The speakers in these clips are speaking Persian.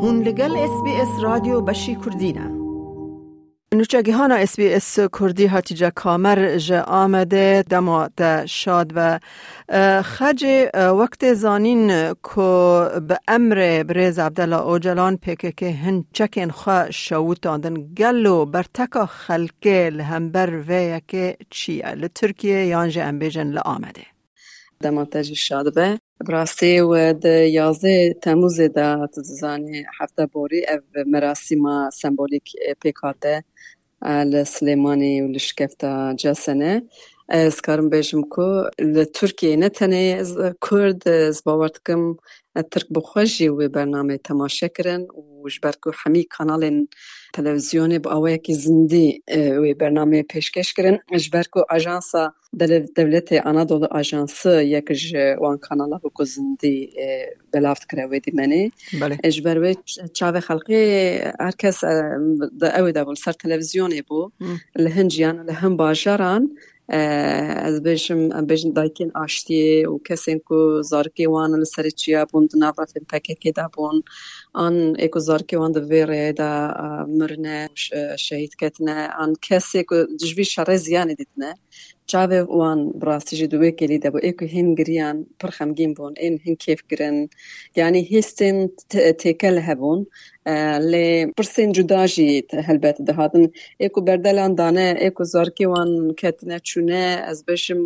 هون لگل SBS رادیو بشی کردینه. نوچگیهانا SBS کردی هاتیجا کامر جا آمده دمات شاد و خج وقت زانین که به امر بریز عبدالله اوجلان پیکه که هن چکن خواه شوود دادن گلو برتکا خلقه لهمبر ویه که چیه لترکیه یانجه امبیجن لآمده. دماتجی شاد به براستی و د 11 تموز دا تزانی هفته بوری او مراسم سمبولیک پیکاته لسلیمانی و لشکفتا جسنه از کارم بیشم که لترکیه نه تنه کرد از باورتکم ترک بخوشی و برنامه تماشا کرن و جبرکو همی کانال تلویزیونی با آوه که زندی و برنامه پیشکش کرن جبرکو آژانسا دولت آنادolu آژانsı یکج وان کانالا بکو زندی بلافت کرده ویدی منی جبروی چاوه خلقی هرکس اوه دا بول سر تلویزیونی بو لهنجیان لهم باجران از بیشم دایکین آشتی و کسین کو زارکی وان لسری چیا بوند نافرت پککی دا بون آن اکو زارکی وان دویره دا مرنه شهید کتنه آن کسی کو جوی شر زیانی دیدنه چاوه وان براستی دوی کلی دا بو اکو هن گریان پرخمگین بون این هن کیف گرن یعنی هستین تکل هبون لی پرسین جداجی هلبت دهاتن اکو بردلان دانه اکو زارکی وان کتنه چونه از بشم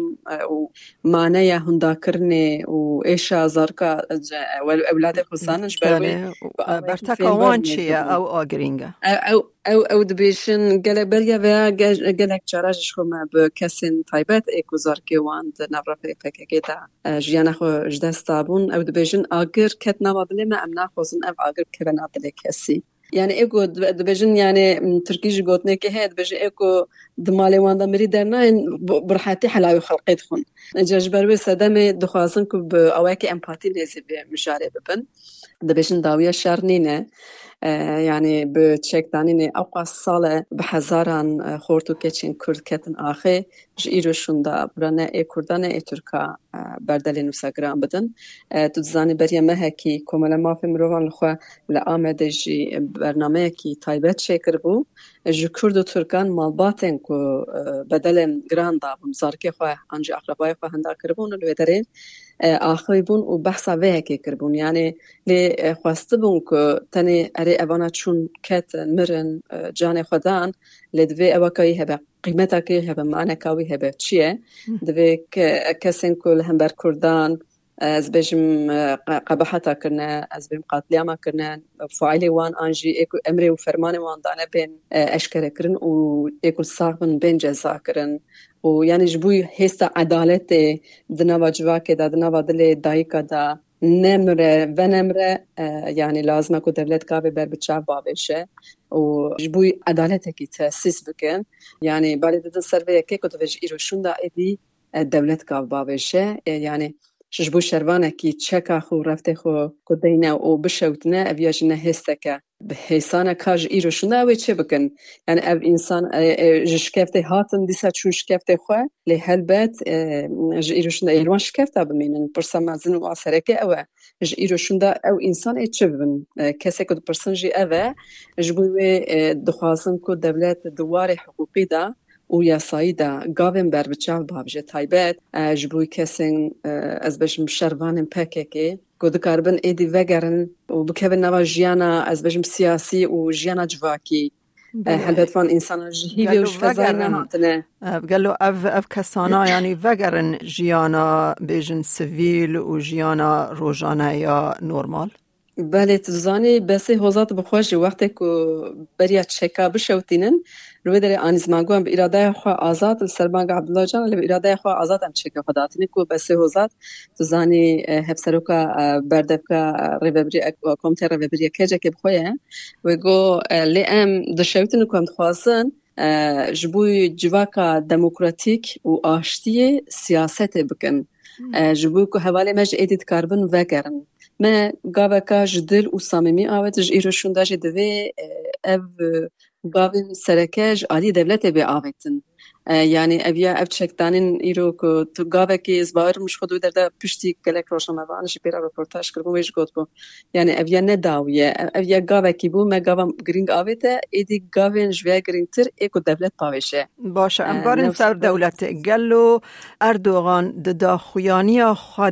معنی یا هندا کرنه و ایشا زارکا اولاد خسانش بروی برتکا وان چیه او آگرینگه او دبیشن گله بریا و گله چارجش خوما به کسین تایبت اکو زارکی وان نبرافه پککی دا جیانه خو جدستابون او دبیشن آگر کت نوابلی ما امنا خوزن او آگر که نابلی کسی یعنی اکو دبیشن یعنی ترکیش گوتنه که هید بیشن اکو دمالی وان دمری درنا برحاتی حلاوی خلقید خون جاج بروی صدامه دخوازن که به اواکی امپاتی نیزی به مشاره ببن دبیشن داویه شرنینه يعني بتشكدانين أوقات صالة بحزاران خورتو كتشين كرد كتن آخي جيرو شوندا برانا إي كردانا إي تركا بردالي نوساقران بدن تتزاني بريا مهكي كومالا ما في مروان لخوا لآمده جي برنامه كي تايبت شكر بو جو كردو تركان مالباتن كو بدلن گران دابون زاركي خوا انجي أقرباي خوا هندا كربون الويدرين آخری بون و بحثا وه که کربون یعنی لی خواسته بون که تنی اری اوانا چون کت مرن جان خودان لی دوی اوکایی هبه قیمتا که هبه معنی کاوی هبه چیه دوی کسین کل هم بر کردان از بجم قباحتا کرنه از بیم قاتلیاما کرنه فعالی وان آنجی ایکو امری و فرمان وان دانه بین اشکره کرن و ایکو صاحبن بین جزا کرن و یعنی جبوی هستا عدالت دنوا جواکه دا دنوا دل دایکا دا نمره و نمره یعنی لازمه که دولت کابه بر بچه بابشه و جبوی عدالت کی تأسیس بکن یعنی باید دن سرویه که کدوش ایروشون دا ایدی دولت کابه بابشه یعنی شجبو شروانه کی چکا خو رفته خو کدینه و بشوتنه اویاج نه هسته به حسانه کاج ایروشونه و چه بکن یعنی او انسان جشکفته هاتن دیسا چون شکفته خواه لی هلبت ایروشونه ایروان شکفته بمینن پرسا مزن و آسرکه اوه ایروشونه او انسان چه ببین کسی که پرسن جی اوه جبوی دخوازن که دولت دوار حقوقی دا و یاسایی دا گاوین بر بچه بابجه تایبت جبوی کسین از بشم شروانم پکه که دکاربن ایدی وگرن و بکبن نوا جیانا از بجم سیاسی و جیانا جواکی هلبت فان انسان جهیوی وش فضای نهاتنه بقالو اف کسانا یعنی وگرن جیانا بجن سویل و جیانا روزانه یا نورمال بله تزانی بسی حوزات بخواهی وقتی که بریا چکا بشوتینن روی داره آنیزمانگو هم به اراده خواه آزاد سربانگ عبدالله جان ولی به اراده خواه آزاد هم چکا خداتینی که بسی حوزات تزانی هفسرو که بردب که ریوبری کمتر ریوبری که جا که بخواه و گو لی ام دشوتینو که هم دخوازن جبوی جواکا دموکراتیک و آشتی سیاست بکن جبوی که حوالی مج ایدید کاربن وگرن ما گاوکا جدل و صمیمی آوت ایروشون داشت دوی او گاوین سرکه عالی دولت به آوتن يعني أبيا أبتشكتانين إيرو كو تجاوه كي إزبار مش خدو دردا بشتي كلك روشنا ما أنا شبيرة ريبورتاج كربو مش قطبو يعني أبيا نداوية أبيا جاوه كي بو ما جاوه جرينج آويته إيدي جاوين جوية جرينج تر إيكو دولة باوشه باشه امبارن سر دولت گلو اردوغان د خویانی خود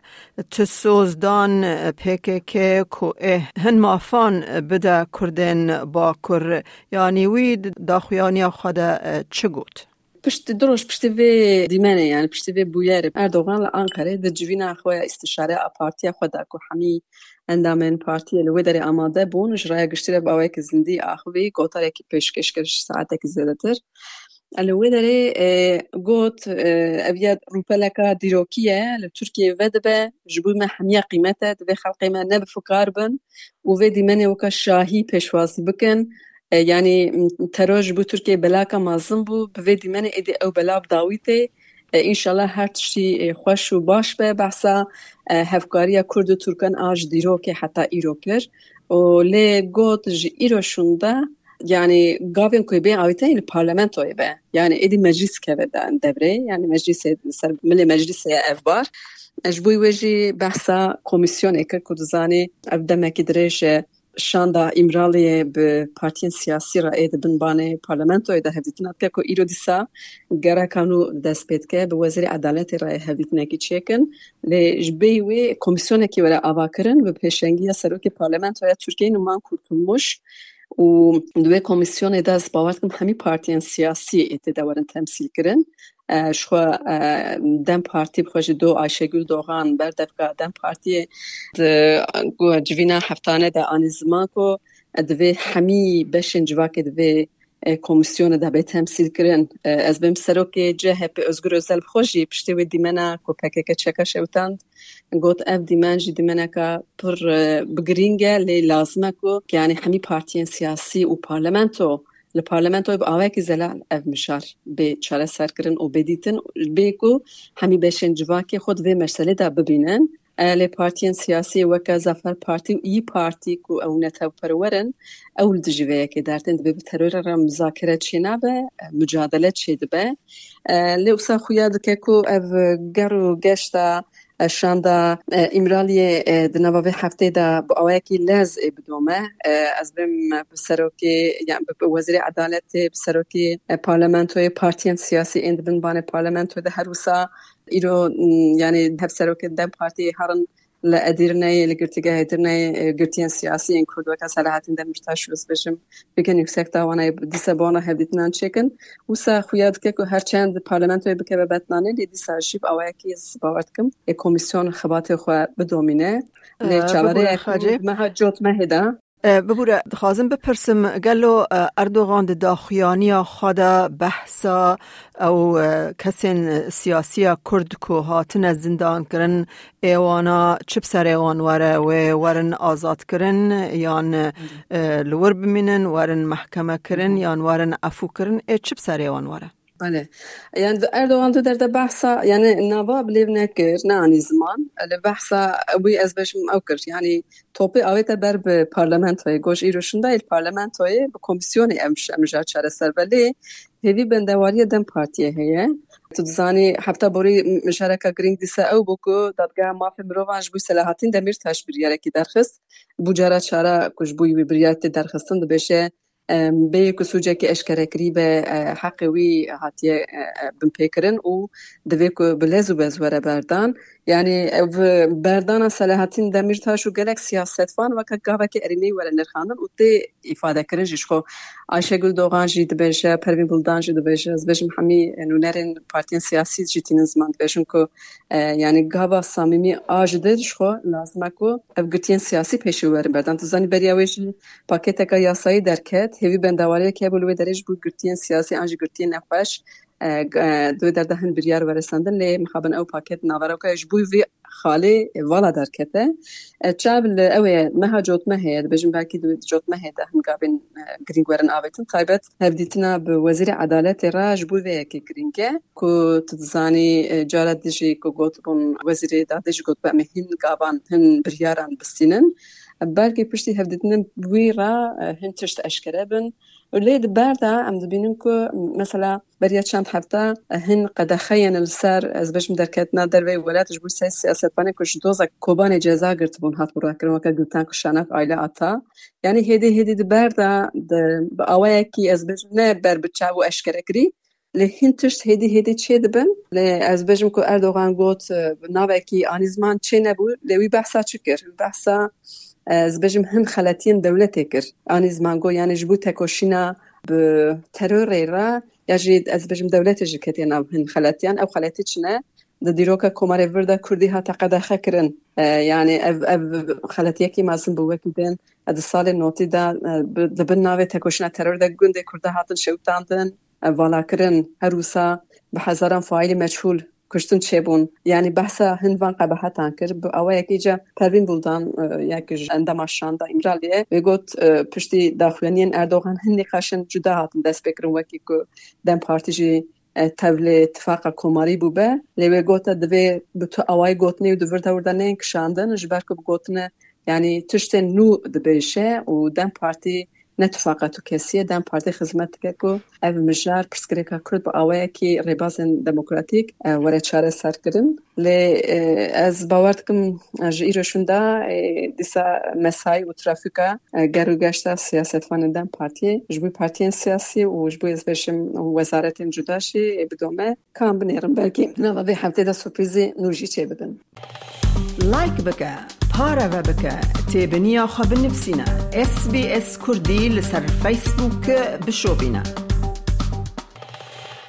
تسوزدان PKK کو هن مافان بده کردن با کر یعنی وی د خویانی خود چه گوت؟ پشت دروش پشت وی دیمنه يعني پشت وی بویره اردوغان لانکره د جوینا خواه استشاره پارتیا خود کو همی اندامن پارتی الودری آماده بون جرای گشتره باوی که زندی آخوی گوتاره که پیشکش کرش ساعته که زیادتر الودری گوت ابیاد روپلکا دیروکیه لترکیه ودبه جبوی ما همیه قیمته دبی خلقی ما نبفکار بن و وی دیمنه وکا شاهی پیشواسی بکن يعني تروج بو تركيا بلاكا مازن بو بفيدي من ايدي او بلا بداويته ان شاء الله هر تشي خوش و باش به بحثا هفكاريا كرد و تركان اج ديروكي حتى ايروكر و لي گوت جي ايروشوندا يعني قابين كوي بين اويته البرلمانتو يبه يعني ايدي مجلس كبدا دبري يعني مجلس ملي مجلس افبار اجبوي وجي بحثا كوميسيون اكر كودزاني ابدا ما كدريش شاندا امرالیه به پارتیان سیاسی را اید بنبانه پارلمانتو اید هفدیتنا که ایرو دیسا گره کانو دست پید که به وزیر عدالت را هفدیتنا کی چکن لجبیوی کمیسیونه که ولی آوا کرن به پیشنگی سروک پارلمانتو یا ترکیه نمان کرتولموش و دوی کمیسیون اید از باورد کم همی پارتیان سیاسی اید دورن تمثیل کرن شخوا دم پارتی بخوش دو آیشگل دوغان بردفقه دم پارتی جوینا هفتانه ده آنی زمان کو دوی همی بشن جواک دوی کمیسیون ده به تمثیل کرن از بیم سرو که جه به ازگر ازل بخوشی پشتی و دیمنه کو پکه چکا شوتند گوت اف دیمن جی دیمنه که پر بگرینگه لی لازمه کو که یعنی همی پارتیان سیاسی و پارلمانتو البرلمانتو بآوائك زلال اف مشار بچاره سر کرن و بدیتن بیکو همی بشن جواکی خود و مسئله دا ببینن لی پارتیان سیاسی وکا زفر پارتی و ای پارتی کو او نتاو پرورن اول دجوه که دارتن دبی ترور را مذاکره چینا به مجادله چی دبه لی اوسا خویاد که کو اف گرو گشتا شاندا امرالی دنبال هفته دا با آوایکی لز بدومه از بیم بسروکی یعنی وزیر عدالت بسروکی پارلمانتوی پارتیان سیاسی اندبن بان پارلمانتوی ده هر روسا ایرو یعنی هف سروکی دم پارتی هرن لادیرنای لگرتیگه هدیرنای گرتیان سیاسی این کرد وکا صلاحاتین دم مرتاش بشم بکن یکسک داوانای دیسابانا هفدیتنان چکن وسا خویاد که هر چند پارلمانتوی بکه ببتنانه لیدی سرشیب آوایکی باورد کم کمیسیون خبات خو بدومینه لیچاره مها جوت مهدا ببوره خازم بپرسم گلو اردوغان دا خویانی خود بحثا او کسین سیاسی کرد کو هاتن زندان کرن ایوانا چپ سر ایوان وره و ورن آزاد کرن یان لور بمینن ورن محکمه کرن یان ورن عفو کرن چپ سر ایوان وره بله يعني اردوغان در بحثا يعني نواب ليف نكر ناني زمان البحثا ابوي ازبش اوكر يعني توبي اويت بر بارلمانتوي گوش ایروشندا البارلمانتوي بكوميسيون امجا چاره سربلي هذي بندواري دم بارتيه هي تزاني حتى بوري مشاركه گرينگ ديسا او بوكو دادگاه مافي مروانج بو صلاحاتين دمير تاش برياره کی درخست بوجارا چاره كوش بوي بريات درخستن بشه به کسوجه که اشکره کری به حقوی هاتیه بمپیکرن و دوی که بلزو بزوره بردان یعنی بردان صلاحاتین دمیر تاشو گلک سیاست فان و که گاوه که ارینی وره نرخاندن و تی افاده کرن جیش خو عایشه گل دوغان جی دبیشه پروین بلدان جی دبیشه از بشم همی نونرین پارتین سیاسی جی تینن زمان دبیشن که یعنی گاوه سامیمی آجده جیش خو لازمه که افگرتین سیاسی پیشو وره بردان تو زنی بریاویشی پاکت که یاسایی درکت هیوی بندواری که بلوی درش بود گرتین سیاسی آنجی گرتین نخوش دو در دهن بریار ورساندن لی مخابن او پاکت ناورو که جبوی وی خالی والا درکته چابل اوه مها جوت مهد بجم باکی دو جوت مهد هم قابن گرینگ ورن آویتن طایبت هفدیتنا به وزیر عدالت را جبوی وی که گرینگه که تزانی جارت دیجی که گوت بون وزیر دادش گوت به مهین قابان هن بریاران بستینن بلکه پشتی هفدیتن بویرا هنتشت اشکره بن ولی دبرده ام دبینیم که مثلا برای چند هفته هن قد خیان السر از بچم درکتنا دروی ولایتش بود سیاستوانه کش دوزا کوبان جزا گرت بون هات برای کردن وقت گفتن کشانک عائله آتا یعنی هدی دبرده با آوایی کی از بچم نه بر بچه و اشکره کری لهینتش هدی چه دبن ل از بچم که اردوغان گفت ناوی کی آنیزمان چه نبود لوی بحثا چکر بحثا از بچم هن خلاتین دولتی کر آنیزمان گو یعنی جبو تکوشینا به تروری را یجید از بچم دولتی جکتی ناو هن خلاتیان او خلاتی چنه دیروکا کماره ورده کردی ها تقدر خکرن یعنی خلاتیه کی مازن بوکی دن از سال نوتی دا دبن ناوی تکوشینا ترور دا گنده کرده هاتن شوتاندن والا کرن هروسا به هزاران فاعل مجهول کشتن چه بون یعنی بحثا هنوان قباحتان کرد با اوه یکی جا پروین بولدان یکی انداماشان دا امرالیه و گوت پشتی داخوانین اردوغان هنی خاشن جدا هاتن دست بکرن وکی که دم پارتی جی تبلی اتفاق کماری بوده لیوه گوتا دوی بتو اوه گوتنی و دوور دوردنه کشاندن جبر که بگوتنه یعنی تشتن نو دبیشه و دم پارتی نتفاقت و کسیه دم پارتی خدمت که او مجار پرسکریکا کرد با آوایی که ریبازن دموکراتیک وره چاره سر کردن لی از باورد کم ایرشون دا دیسا مسای و ترافیکا گرو گشتا سیاست فان دم پارتی جبوی پارتین سیاسی و جبوی از بشم وزارتین جداشی بدومه کام بنیرم بلکی نوه به هفته دا سورپریزی نوجی چه بدن لایک بکه پاره و بکه تیبنیا خواب نفسینا SBS کردی لسر فیسبوک بشو بینا